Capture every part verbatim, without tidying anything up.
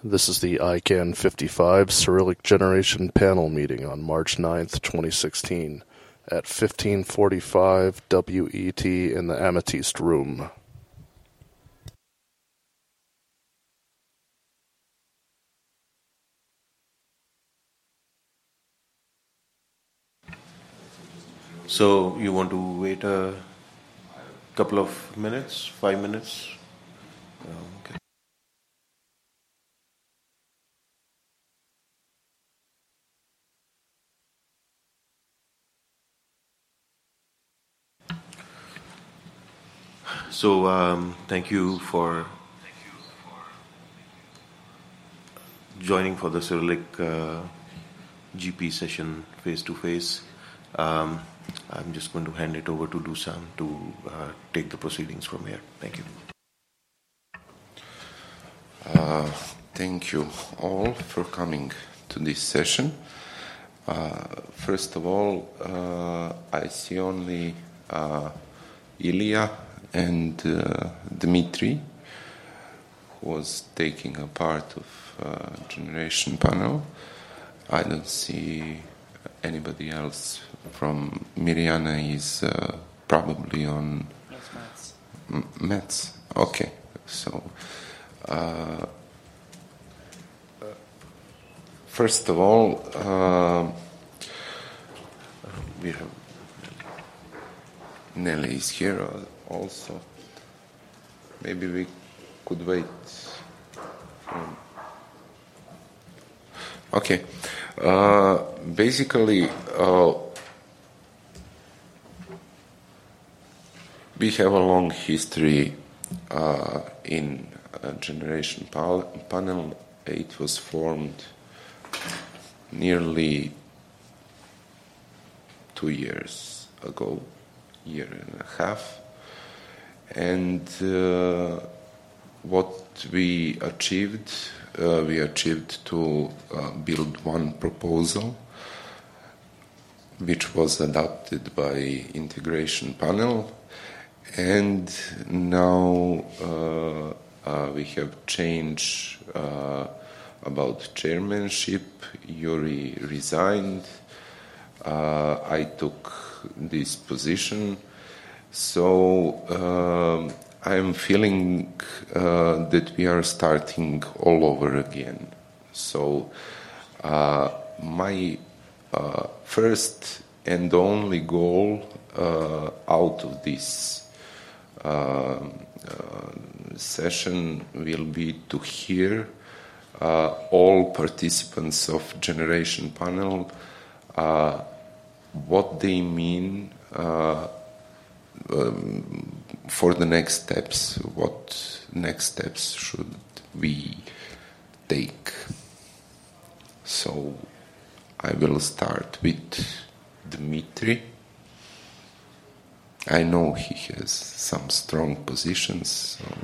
This is the I CANN fifty-five Cyrillic Generation Panel Meeting on March ninth, twenty sixteen at fifteen forty-five W E T in the Amethyst Room. So you want to wait a couple of minutes, five minutes? Um, okay. So um, thank you for joining for the Cyrillic uh, G P session face-to-face. Um, I'm just going to hand it over to Dusan to uh, take the proceedings from here. Thank you. Uh, thank you all for coming to this session. Uh, first of all, uh, I see only uh, Ilya and uh, Dmitry, who was taking a part of uh, Generation Panel. I don't see anybody else. From Mirjana is uh, probably on Maths. M- maths. Okay, so uh, first of all, uh, we have Nelly is here also. Maybe we could wait. For... Okay, uh, basically. Uh, We have a long history uh, in a Generation pal- Panel. It was formed nearly two years ago, year and a half. And uh, what we achieved, uh, we achieved to uh, build one proposal which was adopted by Integration Panel. And now uh, uh, we have changed uh, about chairmanship. Yuri resigned. Uh, I took this position. So uh, I am feeling uh, that we are starting all over again. So uh, my uh, first and only goal uh, out of this Uh, uh, session will be to hear uh, all participants of Generation Panel uh, what they mean uh, um, for the next steps, what next steps should we take. So I will start with Dmitry. I know he has some strong positions. So.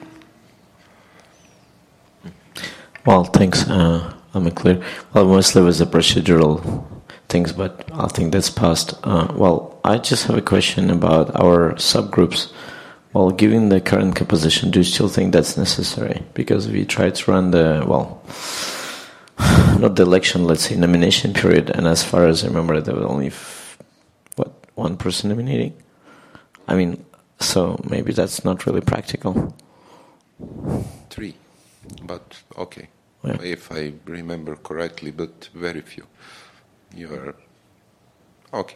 Well, thanks. Uh, I'm clear. Well, mostly with the procedural things, but I think that's past. Uh, well, I just have a question about our subgroups. Well, given the current composition, do you still think that's necessary? Because we tried to run the, well, not the election, let's say nomination period, and as far as I remember, there was only, f- what, one person nominating? I mean, so maybe that's not really practical. Three, but okay. Yeah. If I remember correctly, but very few. You are okay.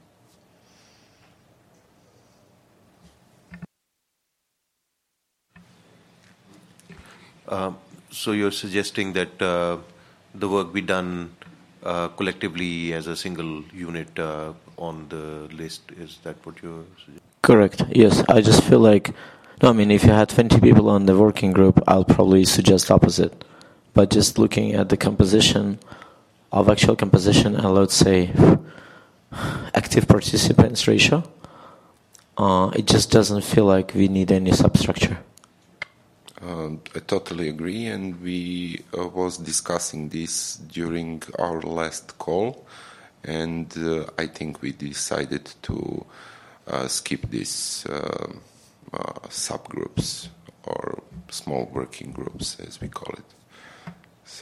Uh, so you're suggesting that uh, the work be done uh, collectively as a single unit uh, on the list. Is that what you're suggesting? Correct. Yes, I just feel like, no, I mean, if you had twenty people on the working group, I'll probably suggest opposite. But just looking at the composition of actual composition and let's say active participants ratio, uh, it just doesn't feel like we need any substructure. Uh, I totally agree, and we uh, was discussing this during our last call, and uh, I think we decided to uh, skip these uh, uh, subgroups or small working groups, as we call it.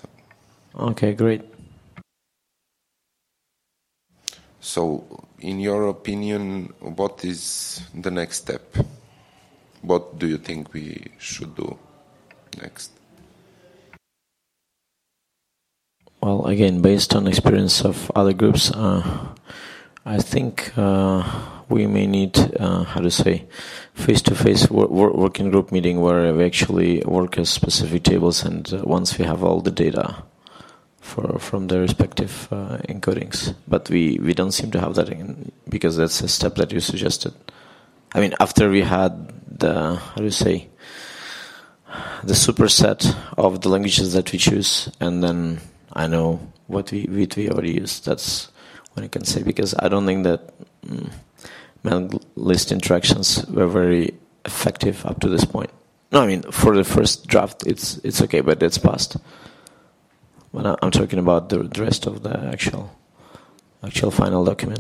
Okay, great. So, in your opinion, what is the next step? What do you think we should do next? Well, again, based on experience of other groups, uh, I think uh, we may need, uh, how to say, face-to-face wor- wor- working group meeting where we actually work as specific tables, and uh, once we have all the data for from the respective uh, encodings. But we, we don't seem to have that in, because that's a step that you suggested. I mean, after we had the, how do you say, the superset of the languages that we choose, and then I know what we what we already use. That's what I can say, because I don't think that mm, mail list interactions were very effective up to this point. No, I mean for the first draft, it's it's okay, but it's past. But I'm talking about the, the rest of the actual actual final document.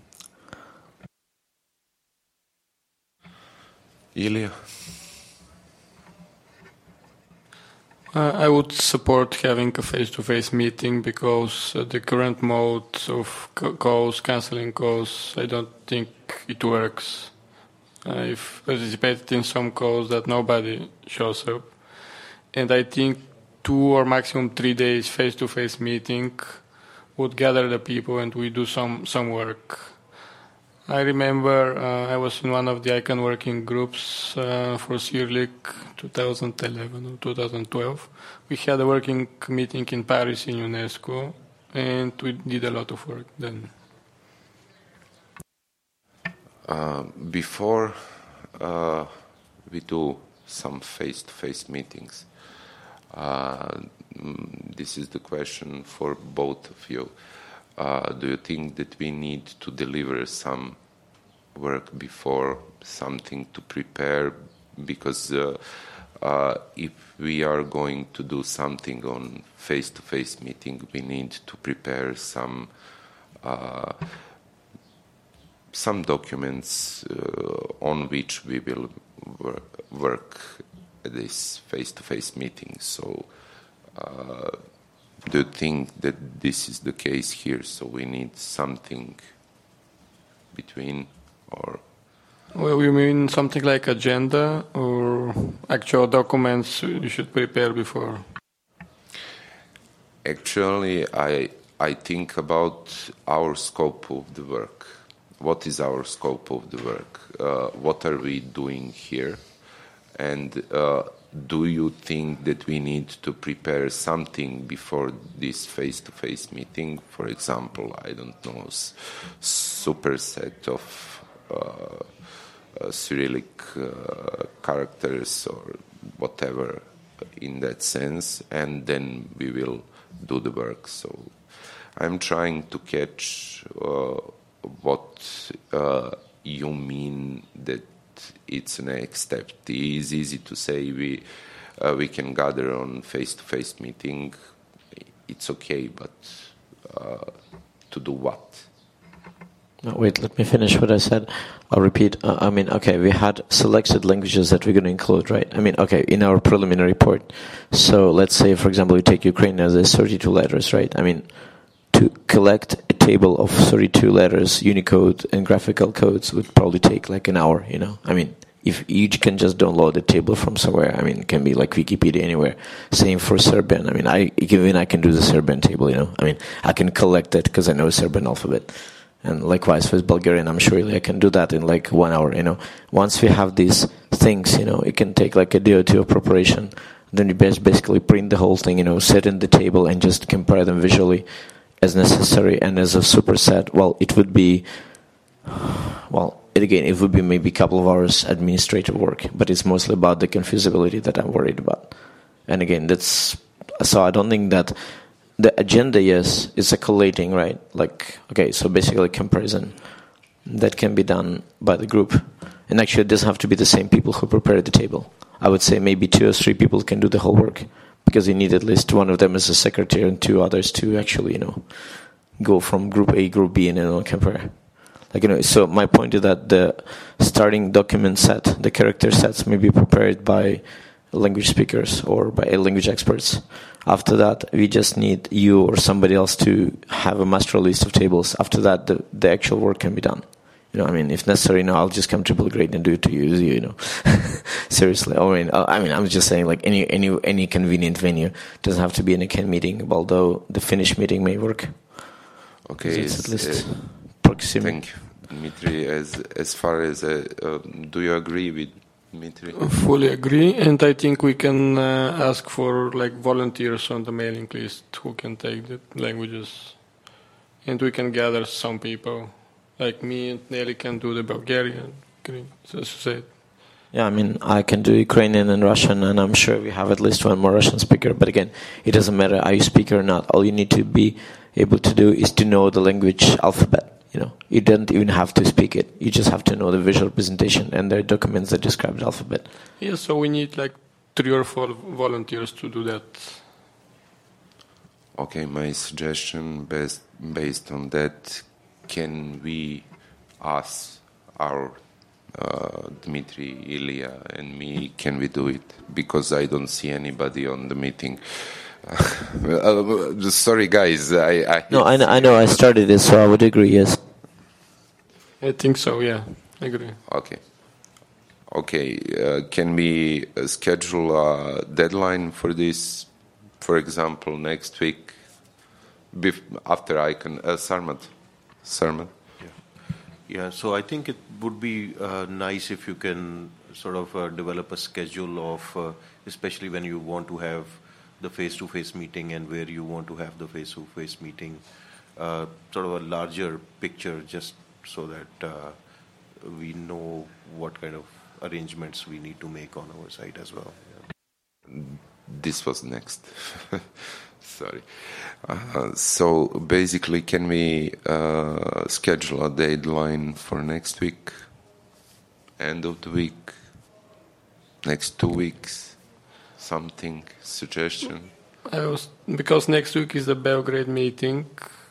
Ilya? Uh, I would support having a face-to-face meeting, because uh, the current mode of c- calls, cancelling calls, I don't think it works. I've participated in some calls that nobody shows up, and I think two or maximum three days face-to-face meeting would gather the people and we do some, some work. I remember uh, I was in one of the ICANN working groups uh, for Cyrillic twenty eleven or two thousand twelve. We had a working meeting in Paris in UNESCO, and we did a lot of work then. Uh, before uh, we do some face-to-face meetings, uh, this is the question for both of you. Uh, do you think that we need to deliver some work before, something to prepare? Because uh, uh, if we are going to do something on face-to-face meeting, we need to prepare some uh, some documents uh, on which we will wor- work at this face-to-face meeting. So. Uh, Do you think that this is the case here? So we need something between, or? Well, you mean something like agenda or actual documents you should prepare before? Actually, I I think about our scope of the work. What is our scope of the work? Uh, what are we doing here? And uh, do you think that we need to prepare something before this face-to-face meeting? For example, I don't know, s- superset of uh, uh, Cyrillic uh, characters or whatever in that sense, and then we will do the work. So I'm trying to catch uh, what uh, you mean that it's the next step. It is easy to say we uh, we can gather on face-to-face meeting. It's okay, but uh, to do what? No, wait, let me finish what I said. I'll repeat. Uh, I mean, okay, we had selected languages that we're going to include, right? I mean, okay, in our preliminary report. So let's say, for example, you take Ukraine as there's thirty-two letters, right? I mean, to collect a table of thirty-two letters, Unicode and graphical codes would probably take like an hour, you know? I mean, if you can just download a table from somewhere, I mean, it can be like Wikipedia anywhere. Same for Serbian. I mean, I even I can do the Serbian table, you know? I mean, I can collect it because I know Serbian alphabet. And likewise with Bulgarian, I'm sure I can do that in like one hour, you know? Once we have these things, you know, it can take like a day or two of preparation. Then you basically print the whole thing, you know, set in the table and just compare them visually as necessary. And as a superset, well, it would be, well, it, again, it would be maybe a couple of hours administrative work, but it's mostly about the confusability that I'm worried about. And again, that's, so I don't think that the agenda, yes, is a collating, right? Like, okay, so basically comparison that can be done by the group. And actually, it doesn't have to be the same people who prepare the table. I would say maybe two or three people can do the whole work, because you need at least one of them as a secretary and two others to actually, you know, go from group A, group B, and you know, compare. Like, you know, so my point is that the starting document set, the character sets, may be prepared by language speakers or by language experts. After that, we just need you or somebody else to have a master list of tables. After that, the, the actual work can be done. You know, I mean, if necessary, you know, I'll just come triple grade and do it to you, you know. Seriously. I mean, I mean, I'm just saying, like, any any any convenient venue. Doesn't have to be an A C A N meeting, although the Finnish meeting may work. Okay. It's at least uh, proximity. Thank you, Dmitry. As as far as uh, uh, do you agree with Dmitry? Fully agree, and I think we can uh, ask for like volunteers on the mailing list who can take the languages, and we can gather some people. Like me and Nelly can do the Bulgarian, as you said. Yeah, I mean, I can do Ukrainian and Russian, and I'm sure we have at least one more Russian speaker. But again, it doesn't matter are you speaker or not. All you need to be able to do is to know the language alphabet. You know, you don't even have to speak it. You just have to know the visual representation and the documents that describe the alphabet. Yeah, so we need like three or four volunteers to do that. Okay, my suggestion based based on that. Can we ask our uh, Dmitry, Ilya, and me, can we do it? Because I don't see anybody on the meeting. uh, sorry, guys. I, I No, I know, I know I started it, so I would agree, yes. I think so, yeah. I agree. Okay. Okay, uh, can we uh, schedule a deadline for this, for example, next week, bef- after I can, uh, Sarmat? Sarmat? Yeah. Yeah, so I think it would be uh, nice if you can sort of uh, develop a schedule of, uh, especially when you want to have the face-to-face meeting and where you want to have the face-to-face meeting, uh, sort of a larger picture just so that uh, we know what kind of arrangements we need to make on our side as well. Yeah. This was next. Sorry. Uh, so basically, can we uh, schedule a deadline for next week? End of the week? Next two weeks? Something? Suggestion? I was because next week is the Belgrade meeting.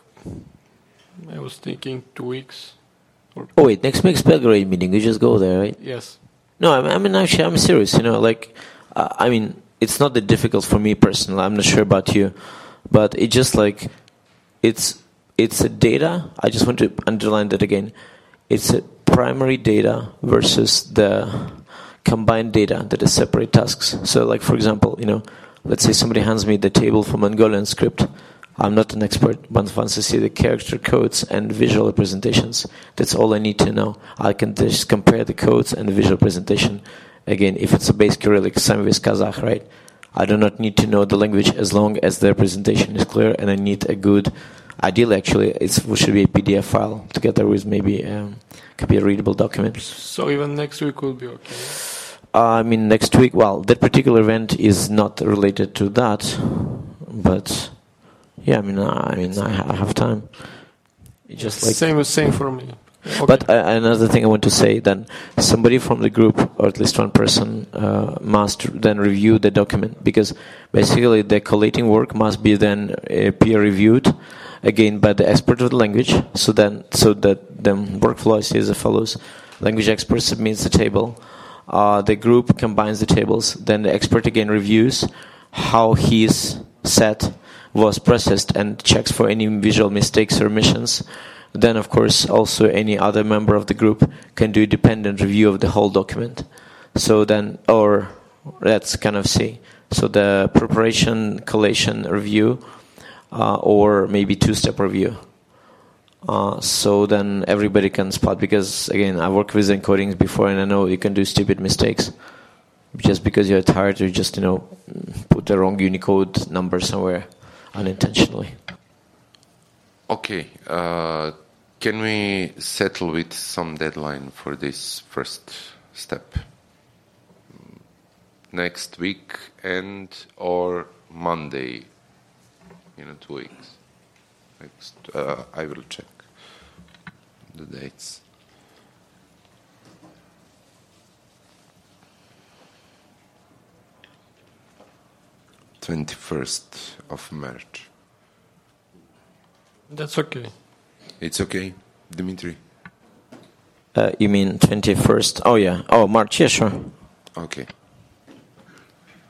I was thinking two weeks. Or Oh wait, next week's Belgrade meeting. You just go there, right? yes. No, I mean, actually, I'm serious. You know, like, uh, I mean, it's not that difficult for me personally. I'm not sure about you, but it just like, it's it's a data. I just want to underline that again. It's a primary data versus the combined data that is separate tasks. So, like for example, you know, let's say somebody hands me the table for Mongolian script. I'm not an expert, but once I see the character codes and visual representations, that's all I need to know. I can just compare the codes and the visual presentation. Again, if it's a base Cyrillic, same with Kazakh, right? I do not need to know the language as long as the representation is clear, and I need a good, ideally actually, it should be a P D F file together with maybe um, could be a readable document. So even next week will be okay. Uh, I mean, next week, well, that particular event is not related to that, but yeah, I mean, I, I mean, I, I have time. It's just like same same for me. Okay. But uh, another thing I want to say, then somebody from the group, or at least one person, uh, must then review the document, because basically the collating work must be then uh, peer reviewed again by the expert of the language. So then, so that the workflow is as follows: language expert submits the table, uh, the group combines the tables, then the expert again reviews how his set was processed and checks for any visual mistakes or omissions. Then, of course, also any other member of the group can do a dependent review of the whole document. So then, or let's kind of see. So the preparation, collation review, uh, or maybe two-step review. Uh, so then everybody can spot, because again, I worked with encodings before and I know you can do stupid mistakes. Just because you're tired, you just, you know, put the wrong Unicode number somewhere unintentionally. Okay. Uh, can we settle with some deadline for this first step? Next week and or Monday in two weeks. Next, uh, I will check the dates. twenty-first of March. That's okay. It's okay, Dmitry? Uh, you mean twenty-first? Oh, yeah. Oh, March. Yeah, sure. Okay.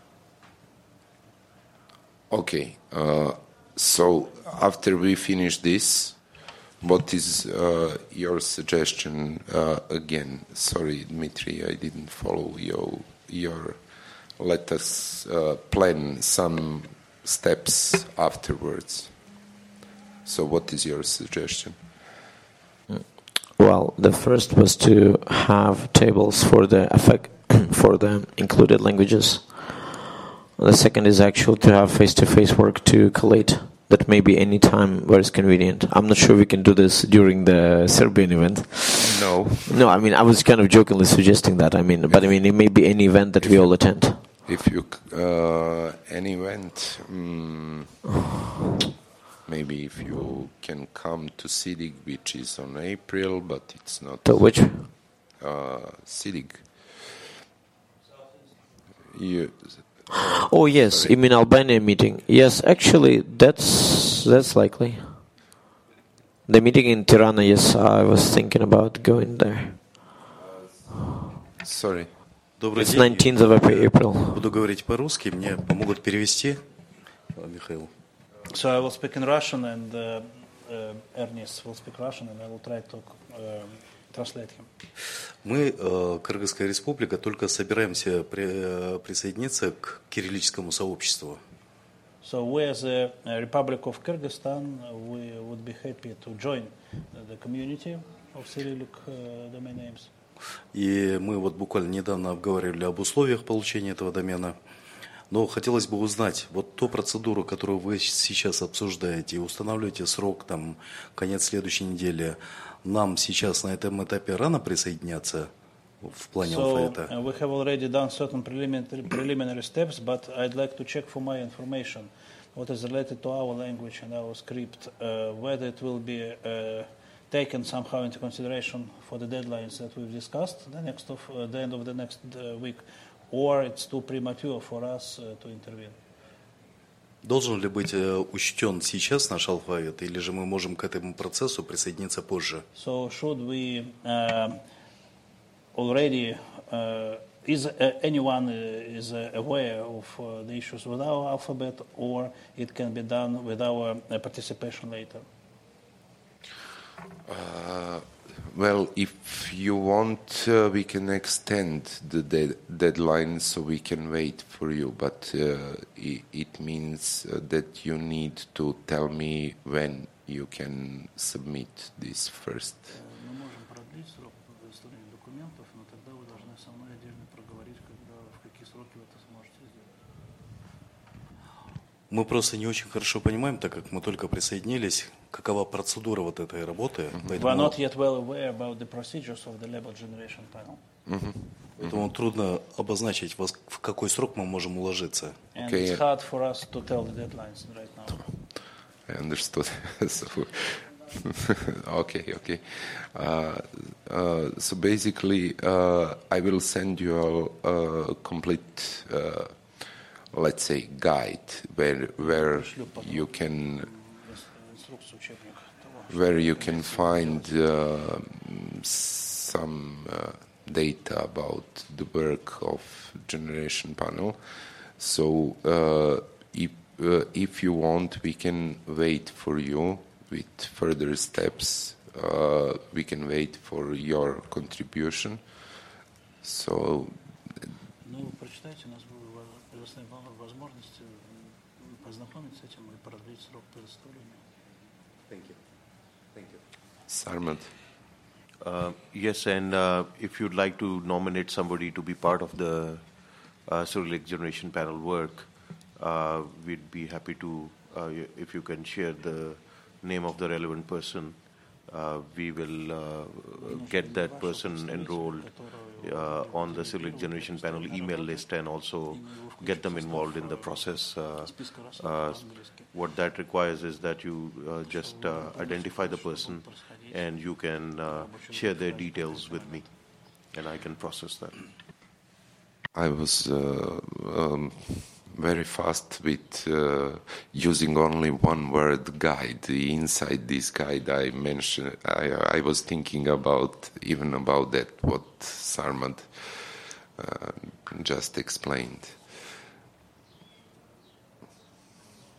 Okay. Uh, so after we finish this, what is uh, your suggestion uh, again? Sorry, Dmitry, I didn't follow your your. Let us uh, plan some steps afterwards. So what is your suggestion? Well, the first was to have tables for the effect for the included languages. The second is actually to have face-to-face work to collate that maybe any time where it's convenient. I'm not sure we can do this during the Serbian event. No. No, I mean, I was kind of jokingly suggesting that. I mean, but I mean, it may be any event that we all attend. If you, uh, an event, um, maybe if you can come to SIDIG, which is on April, but it's not... To which? Uh, SIDIG. You, oh, yes, sorry. you mean Albania meeting. Yes, actually, that's that's likely. The meeting in Tirana, yes, I was thinking about going there. Sorry. Добрый It's день. nineteenth of April. Буду говорить по-русски, мне помогут перевести. Михаил. So I will speak in Russian, and uh, uh, Ernest will speak Russian, and I will try to uh, translate him. Мы, э, Кыргызская республика, только собираемся при, э, присоединиться к кириллическому сообществу. So we, as a Republic of Kyrgyzstan, we would be happy to join the community of Cyrillic uh, domain names. И мы вот буквально недавно обговаривали об условиях получения этого домена. Но хотелось бы узнать, вот ту процедуру, которую вы сейчас обсуждаете, устанавливаете срок, там, конец следующей недели, нам сейчас на этом этапе рано присоединяться в плане So алфавита? uh, we have already done certain preliminary, preliminary steps, but I'd like to check for my information what is related to our language and our script, uh, whether it will be uh, taken somehow into consideration for the deadlines that we've discussed the next of uh, the end of the next uh, week, or it's too premature for us uh, to intervene. Должен ли быть э, учтен сейчас наш алфавит, или же мы можем к этому процессу присоединиться позже? So should we uh, already uh, is uh, anyone uh, is uh, aware of uh, the issues with our alphabet, or it can be done with our uh, participation later? Uh, well, if you want, uh, we can extend the de- deadline so we can wait for you, but uh, it, it means uh, that you need to tell me when you can submit this first. Мы можем продлить срок представления документов, но тогда вы должны со мной отдельно проговорить, когда, в какие сроки вы это сможете сделать. Мы просто не очень хорошо понимаем, так как мы только присоединились, какова процедура вот этой работы. We are Поэтому, not yet well aware about the procedures of the label generation panel. поэтому трудно обозначить, во- в какой срок мы можем уложиться. And Okay. it's hard for us to tell the deadlines right now. I understood. so, okay, okay. Uh, uh, so basically, uh, I will send you a, a complete, uh, let's say, guide where where you can Инструкцию, учебник того, where you can find uh, some uh, data about the work of Generation Panel. So uh, if uh, if you want, we can wait for you with further steps. Uh, we can wait for your contribution. So Ну, прочитайте, у нас было предоставлена вам возможность э, познакомиться с этим и продлить срок предоставления. Thank you. Thank you. Sarmat. Uh, yes, and uh, if you'd like to nominate somebody to be part of the uh, Cyrillic Generation Panel work, uh, we'd be happy to, uh, if you can share the name of the relevant person, uh, we will uh, get that person enrolled uh, on the Cyrillic Generation Panel email list and also get them involved in the process. Uh, uh, what that requires is that you uh, just uh, identify the person and you can uh, share their details with me and I can process that. I was uh, um, very fast with uh, using only one word guide. Inside this guide, I mentioned, I, I was thinking about even about that what Sarmad uh, just explained.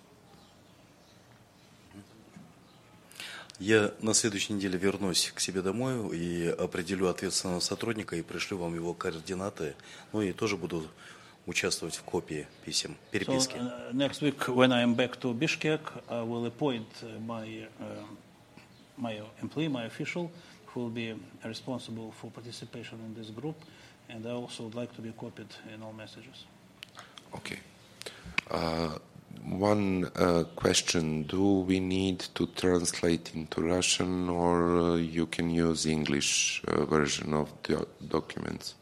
Я на следующей неделе вернусь к себе домой и определю ответственного сотрудника и пришлю вам его координаты. Ну и тоже буду участвовать в копии писем, переписки. So, uh, next week, when I am back to Bishkek, I will appoint uh, my uh, my employee, my official, who will be responsible for participation in this group, and I also would like to be copied in all messages. Okay. Uh, one uh, question: do we need to translate into Russian, or uh, you can use English uh, version of the documents?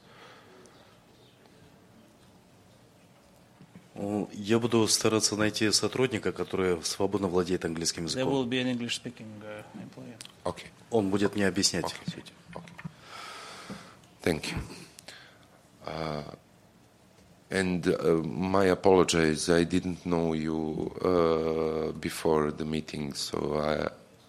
Я буду стараться найти сотрудника, который свободно владеет английским There языком. will be an English-speaking uh, employee. Okay. Он будет мне объяснять. Okay. все эти. Okay. Thank you. Uh, and uh, my apologies, I didn't know you uh, before the meeting, so I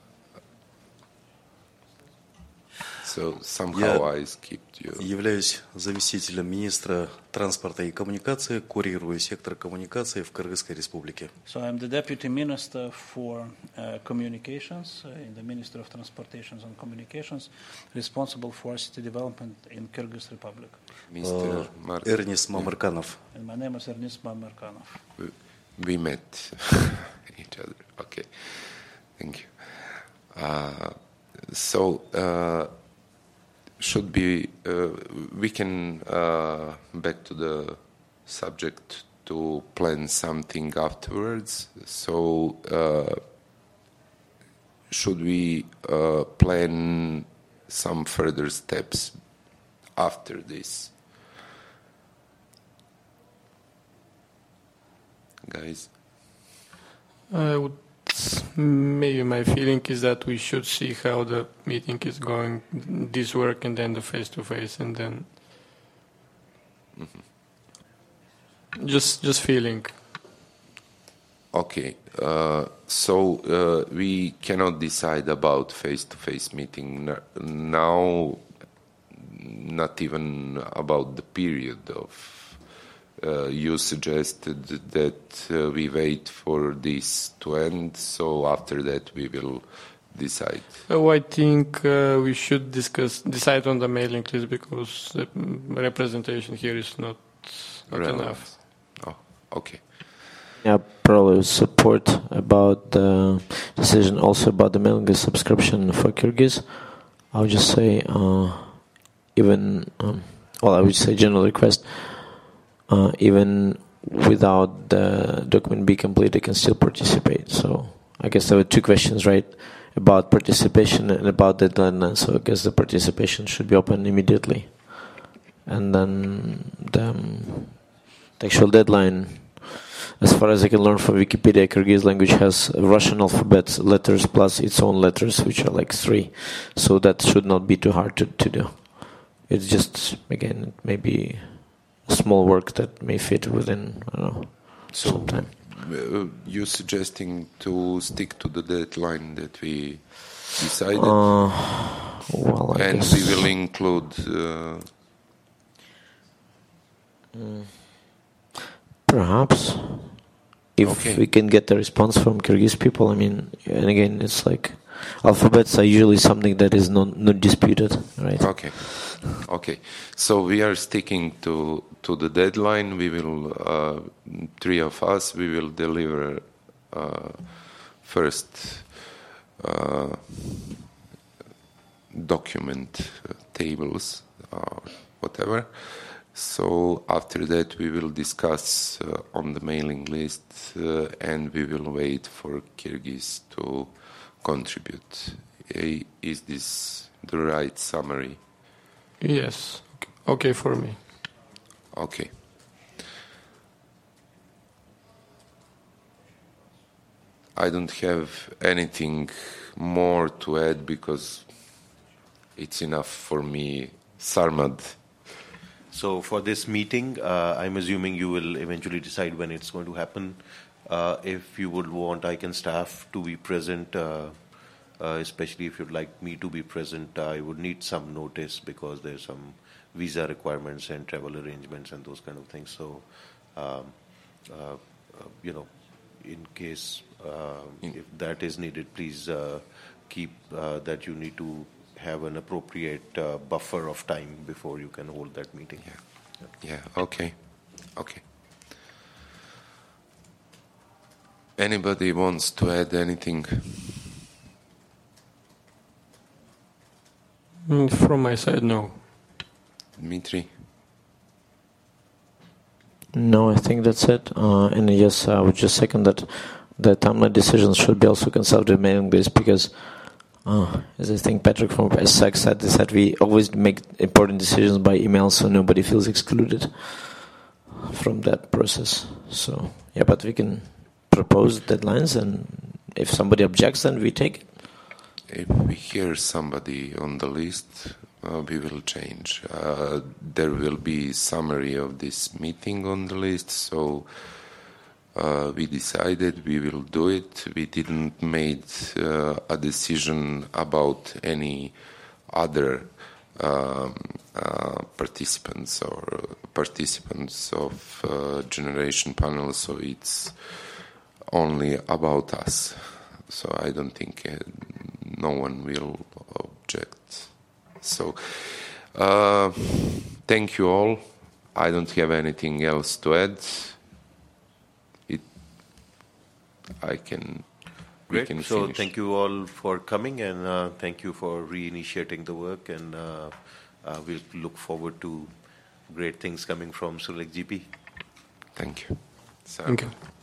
so somehow I skipped you. Являюсь заместителем министра транспорта и коммуникации, курирую сектор коммуникации в Кыргызской республике. So I'm the deputy minister for uh, communications uh, in the Ministry of Transportation and Communications, responsible for city development in Kyrgyz Republic. Mister Mark, Эрнис Мамырканов. And my name is Ernest Mamerkanov. we met each other. Okay, thank you. Uh, so. Uh, Should be uh, we can uh, back to the subject to plan something afterwards. So uh, should we uh, plan some further steps after this, guys? I would. Maybe my feeling is that we should see how the meeting is going, this work, and then the face-to-face, and then mm-hmm. just just feeling. Okay, uh, so uh, we cannot decide about face-to-face meeting now, not even about the period of. Uh, you suggested that uh, we wait for this to end, so after that we will decide. Oh, I think uh, we should discuss decide on the mailing list because the representation here is not, not enough. Oh, okay. Yeah, probably support about the decision also about the mailing list subscription for Kyrgyz. I would just say, uh, even, um, well, I would say general request. Uh, even without the document be complete, they can still participate. So I guess there were two questions, right, about participation and about deadline. So I guess the participation should be open immediately. And then the, um, the actual deadline, as far as I can learn from Wikipedia, Kyrgyz language has Russian alphabet letters plus its own letters, which are like three. So that should not be too hard to, to do. It's just, again, maybe small work that may fit within, I don't know, so, some time. Uh, you're suggesting to stick to the deadline that we decided? Uh, well, I and guess. we will include... Uh, mm. Perhaps. If okay. we can get a response from Kyrgyz people, I mean, and again, it's like, alphabets are usually something that is not, not disputed, right? Okay. Okay, so we are sticking to to the deadline. We will, uh, three of us, we will deliver uh, first uh, document uh, tables or whatever. So after that, we will discuss uh, on the mailing list, uh, and we will wait for Kyrgyz to contribute. Uh, is this the right summary? Yes, okay for me. Okay. I don't have anything more to add because it's enough for me. Sarmad. So for this meeting, uh, I'm assuming you will eventually decide when it's going to happen. Uh, if you would want I C A N staff to be present, uh, Uh, especially if you'd like me to be present, I would need some notice because there's some visa requirements and travel arrangements and those kind of things. So, um, uh, uh, you know, in case uh, if that is needed, please uh, keep uh, that you need to have an appropriate uh, buffer of time before you can hold that meeting. Yeah. Yeah. Okay. Okay. Anybody wants to add anything? Mm, From my side, no. Dmitry? No, I think that's it. Uh, and yes, I would just second that the timeline decisions should be also consulted mailing list because, uh, as I think Patrick from S S A C said, is that we always make important decisions by email so nobody feels excluded from that process. So, yeah, but we can propose deadlines, and if somebody objects, then we take it. If we hear somebody on the list, uh, we will change. Uh, there will be summary of this meeting on the list, so uh, we decided we will do it. We didn't make uh, a decision about any other um, uh, participants or participants of uh, generation panel, so it's only about us. So I don't think uh, no one will object. So uh, thank you all. I don't have anything else to add. It, I can. We Great. can So finish. thank you all for coming, and uh, thank you for reinitiating the work. And uh, uh, we'll look forward to great things coming from Surulek G P. Thank you. So, Thank you.